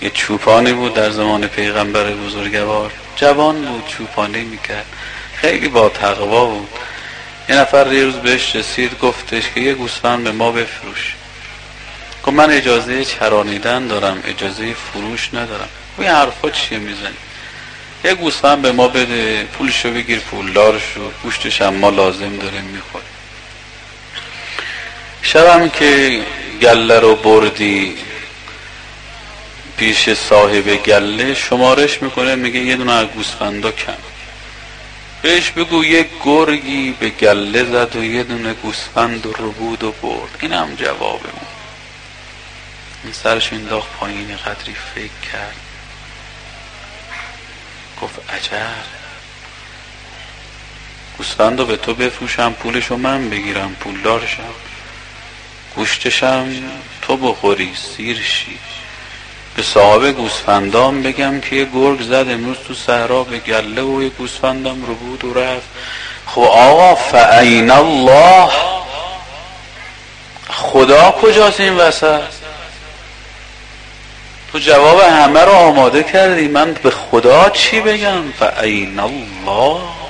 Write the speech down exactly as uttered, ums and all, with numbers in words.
یه چوپانی بود در زمان پیغمبر بزرگوار، جوان بود، چوپانی میکرد، خیلی با تقوا بود. یه نفر یه روز بهش رسید، گفتش که یه گوسفند به ما بفروش. گفت من اجازه چرانیدن دارم، اجازه فروش ندارم. این حرفا چیه میزنی؟ یه گوسفند به ما بده، پولشو بگیر، پولدار شو، گوشتش هم ما لازم داریم میخوریم. شبم که گله رو بردی پیش صاحب گله، شمارش میکنه، میگه یه دونه از گوسفندا کم. بهش بگو یک گرگی به گله زد و یه دونه گوسفند رو بود و برد. این هم جوابمون. این سرش انداخت پایین، قدری فکر کرد، گفت عجب، گوسفند رو به تو بفروشم، پولشو من بگیرم، پولدارشم، گوشتشم تو بخوری، سیر شی، به صاحب گوسفندام بگم که یه گرگ زد امروز تو صحرا به گله و یه گوسفندم رو بود و رفت. خب آقا فأین الله، خدا کجاست این وسط؟ تو جواب همه رو آماده کردی، من به خدا چی بگم؟ فأین الله.